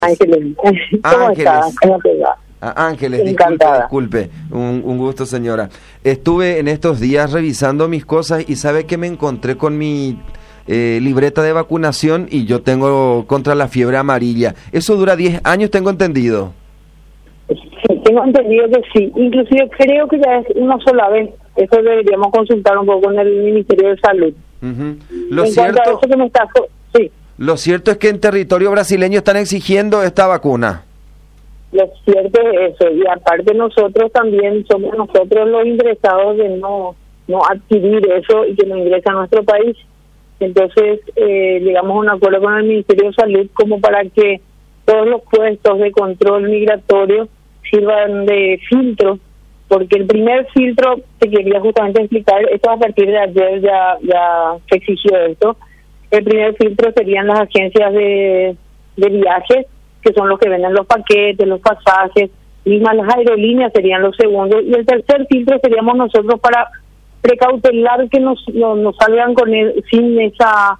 Ángeles, ¿cómo estás? Ángeles. ¿Cómo te va? Ángeles, Encantada. disculpe, un gusto, señora. Estuve en estos días revisando mis cosas y sabe que me encontré con mi libreta de vacunación y yo tengo contra la fiebre amarilla. Eso dura 10 años, tengo entendido. Sí, tengo entendido que sí. Inclusive creo que ya es una sola vez. Eso deberíamos consultar un poco con el Ministerio de Salud. Ujú. En cuanto a eso que me estás... Sí, Lo cierto es que en territorio brasileño están exigiendo esta vacuna. lo cierto es eso. Y aparte nosotros también somos nosotros los interesados de no adquirir eso y que no ingrese a nuestro país. Entonces llegamos a un acuerdo con el Ministerio de Salud como para que todos los puestos de control migratorio sirvan de filtro, porque el primer filtro, te quería justamente explicar, esto a partir de ayer ya se exigió esto. El primer filtro serían las agencias de viajes, que son los que venden los paquetes, los pasajes, mismas las aerolíneas serían los segundos, y el tercer filtro seríamos nosotros para precautelar que no salgan con sin esa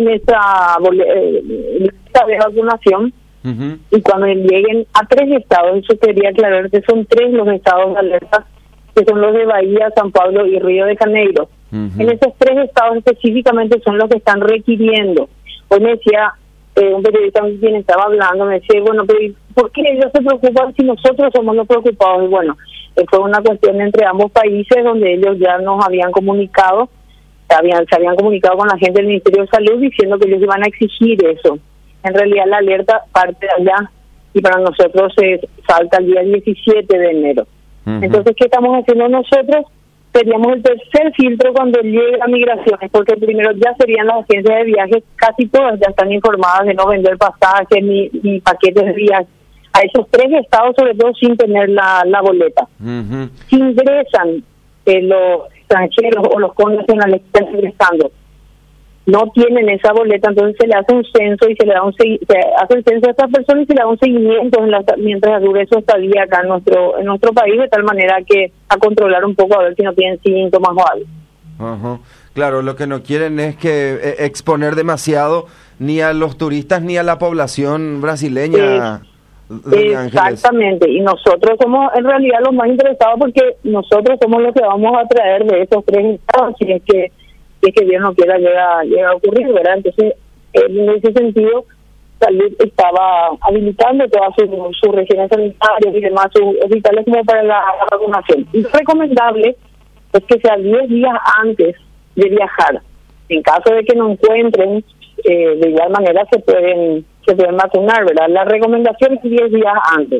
lista de vacunación. Ujú. Y cuando lleguen a 3 estados, eso quería aclarar que son 3 los estados de alerta, que son los de Bahía, San Pablo y Río de Janeiro. Ujú. En esos 3 estados específicamente son los que están requiriendo. Hoy me decía un periodista con quien estaba hablando, me decía, bueno, pero ¿por qué ellos se preocupan si nosotros somos los preocupados? Y bueno, fue una cuestión entre ambos países donde ellos ya nos habían comunicado, se habían comunicado con la gente del Ministerio de Salud diciendo que ellos iban a exigir eso. En realidad la alerta parte de allá y para nosotros se salta el día 17 de enero. Ujú. Entonces, ¿qué estamos haciendo nosotros? Seríamos el tercer filtro cuando llegue a migraciones, porque el primero ya serían las agencias de viajes, casi todas ya están informadas de no vender pasajes ni paquetes de viajes a esos 3 estados, sobre todo sin tener la boleta. Ujú. Si ingresan los extranjeros o los connacionales que están ingresando, no tienen esa boleta, entonces se le hace un censo y se hace el censo a estas personas y se le da un seguimiento mientras dure su estadía acá en nuestro país, de tal manera que a controlar un poco a ver si no tienen síntomas o algo. Ajá. Claro, lo que no quieren es que exponer demasiado ni a los turistas ni a la población brasileña. Doña Ángeles. Exactamente, y nosotros somos en realidad los más interesados porque nosotros somos los que vamos a traer de esos 3 estados, si es que Dios no quiera llega a ocurrir, ¿verdad? Entonces, en ese sentido, Salud estaba habilitando todas sus regiones sanitarias y demás, sus hospitales como para la vacunación. Y lo recomendable es que sea 10 días antes de viajar. En caso de que no encuentren, de igual manera se pueden vacunar, ¿verdad? La recomendación es 10 días antes.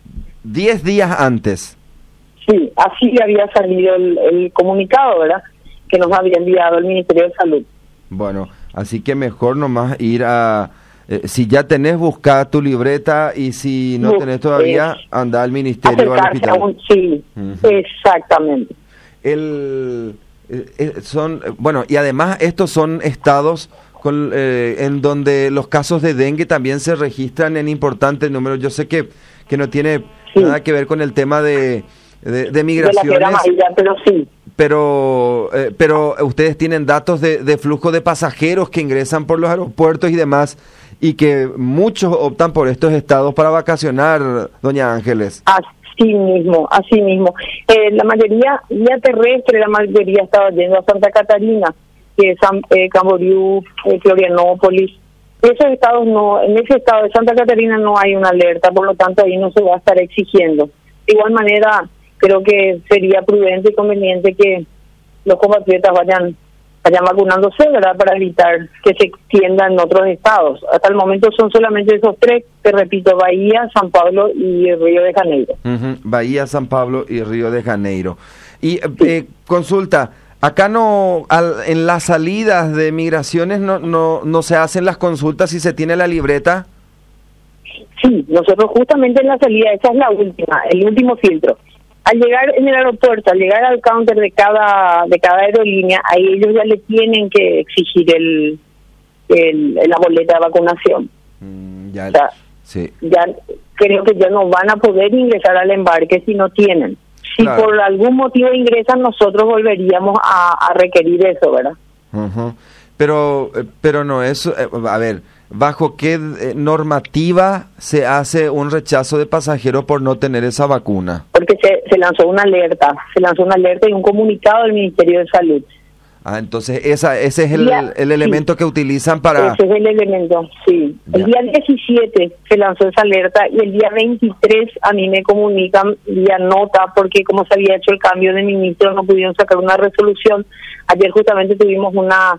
10 días antes. Sí, así había salido el comunicado, ¿verdad?, que nos había enviado el Ministerio de Salud. Bueno, así que mejor nomás ir a... si ya tenés, busca tu libreta y si no tenés todavía, anda al ministerio o al Acercarse hospital. sí, Ujú. exactamente. Bueno, y además estos son estados en donde los casos de dengue también se registran en importantes números. Yo sé que no tiene nada que ver con el tema de migraciones. De la fiebre amarilla, pero sí. Pero ustedes tienen datos de flujo de pasajeros que ingresan por los aeropuertos y demás, y que muchos optan por estos estados para vacacionar, doña Ángeles. Así mismo. La mayoría, vía terrestre, la mayoría estaba yendo a Santa Catarina, que es Camboriú, Florianópolis. Esos estados en ese estado de Santa Catarina no hay una alerta, por lo tanto ahí no se va a estar exigiendo. De igual manera, creo que sería prudente y conveniente que los compatriotas vayan vacunándose, ¿verdad?, para evitar que se extiendan en otros estados. Hasta el momento son solamente esos 3, te repito, Bahía, San Pablo y Río de Janeiro. Ujú. Bahía, San Pablo y Río de Janeiro. Y consulta, acá en las salidas de migraciones no se hacen las consultas si se tiene la libreta. Sí, nosotros justamente en la salida, esa es la última, el último filtro. Al llegar en el aeropuerto, al llegar al counter de cada aerolínea, ahí ellos ya le tienen que exigir la boleta de vacunación. Ya, o sea, sí. Ya creo que ya no van a poder ingresar al embarque si no tienen. Si Claro. por algún motivo ingresan, nosotros volveríamos a requerir eso, ¿verdad? Ujú. Pero no, eso, a ver, ¿bajo qué normativa se hace un rechazo de pasajero por no tener esa vacuna? Porque se lanzó una alerta, y un comunicado del Ministerio de Salud. Entonces ese es el elemento que utilizan para... Ese es el elemento, sí. El día 17 se lanzó esa alerta y el día 23 a mí me comunican vía nota, porque como se había hecho el cambio de ministro no pudieron sacar una resolución. Ayer justamente tuvimos una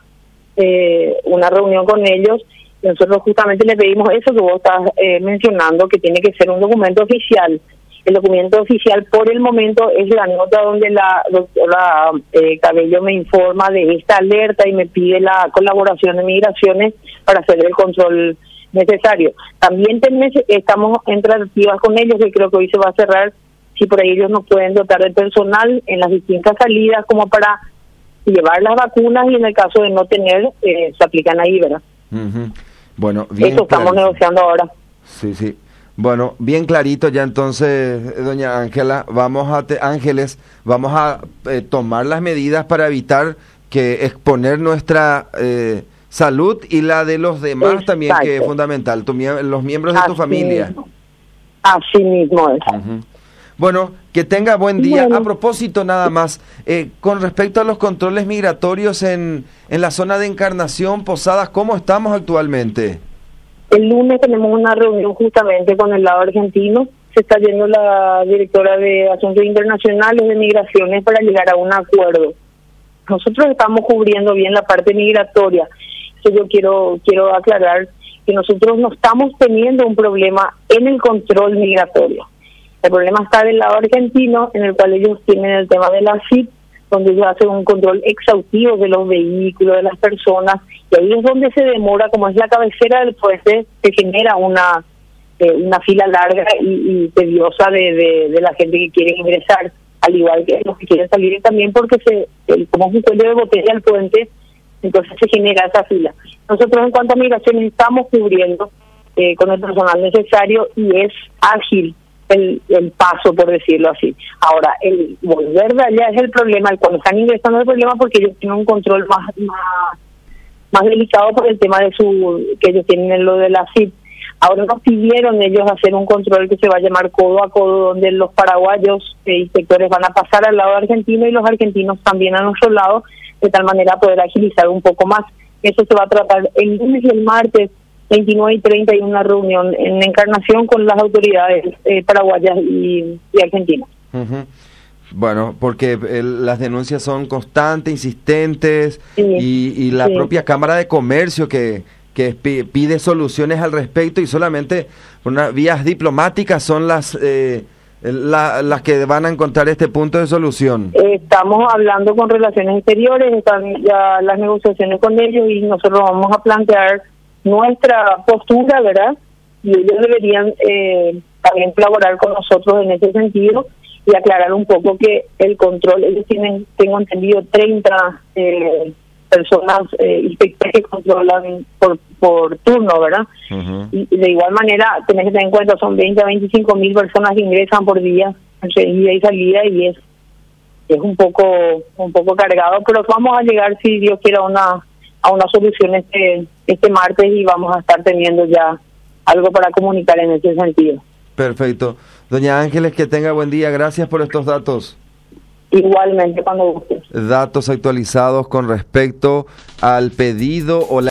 reunión con ellos y nosotros justamente le pedimos eso que vos estás mencionando, que tiene que ser un documento oficial. El documento oficial por el momento es la nota donde la doctora Cabello me informa de esta alerta y me pide la colaboración de Migraciones para hacer el control necesario. También estamos en tratativas con ellos, que creo que hoy se va a cerrar, si por ahí ellos nos pueden dotar de personal en las distintas salidas como para llevar las vacunas y en el caso de no tener, se aplican ahí, ¿verdad? Bueno, bien. Eso estamos negociando ahora. Sí. Bueno, bien clarito ya entonces, doña Ángela, vamos a tomar las medidas para evitar que exponer nuestra salud y la de los demás. Exacto. También, que es fundamental, los miembros de tu familia. Así mismo es. Bueno, que tenga buen día. A propósito, nada más, con respecto a los controles migratorios en la zona de Encarnación, Posadas, ¿cómo estamos actualmente? El lunes tenemos una reunión justamente con el lado argentino. Se está yendo la directora de Asuntos Internacionales de Migraciones para llegar a un acuerdo. Nosotros estamos cubriendo bien la parte migratoria. Yo quiero aclarar que nosotros no estamos teniendo un problema en el control migratorio. El problema está del lado argentino, en el cual ellos tienen el tema de la CIP, donde ellos hacen un control exhaustivo de los vehículos, de las personas, y ahí es donde se demora, como es la cabecera del puente, se genera una fila larga y tediosa de la gente que quiere ingresar, al igual que los que quieren salir también, porque como es un cuello de botella el puente, entonces se genera esa fila. Nosotros en cuanto a migraciones estamos cubriendo con el personal necesario y es ágil el paso, por decirlo así. Ahora, el volver de allá es el problema, cuando están ingresando es el problema porque ellos tienen un control más delicado por el tema de que ellos tienen en lo de la CIP. Ahora nos pidieron ellos hacer un control que se va a llamar codo a codo, donde los paraguayos inspectores van a pasar al lado argentino y los argentinos también a nuestro lado, de tal manera poder agilizar un poco más. Eso se va a tratar el lunes y el martes 29 y 30 hay una reunión en Encarnación con las autoridades paraguayas y argentinas. Bueno, porque las denuncias son constantes, insistentes, y la propia Cámara de Comercio que pide soluciones al respecto, y solamente unas vías diplomáticas son las que van a encontrar este punto de solución. Estamos hablando con Relaciones Exteriores, están ya las negociaciones con ellos y nosotros vamos a plantear nuestra postura, ¿verdad? Y ellos deberían también colaborar con nosotros en ese sentido y aclarar un poco que el control, ellos tienen, tengo entendido, 30 personas inspectores que controlan por turno, ¿verdad? Y de igual manera, tenés que tener en cuenta, son 20 a 25 mil personas que ingresan por día, entre ida y salida, y es un poco cargado, pero vamos a llegar, si Dios quiere, a una solución este martes y vamos a estar teniendo ya algo para comunicar en ese sentido. Perfecto. Doña Ángeles, que tenga buen día. Gracias por estos datos. Igualmente, cuando guste. Datos actualizados con respecto al pedido o la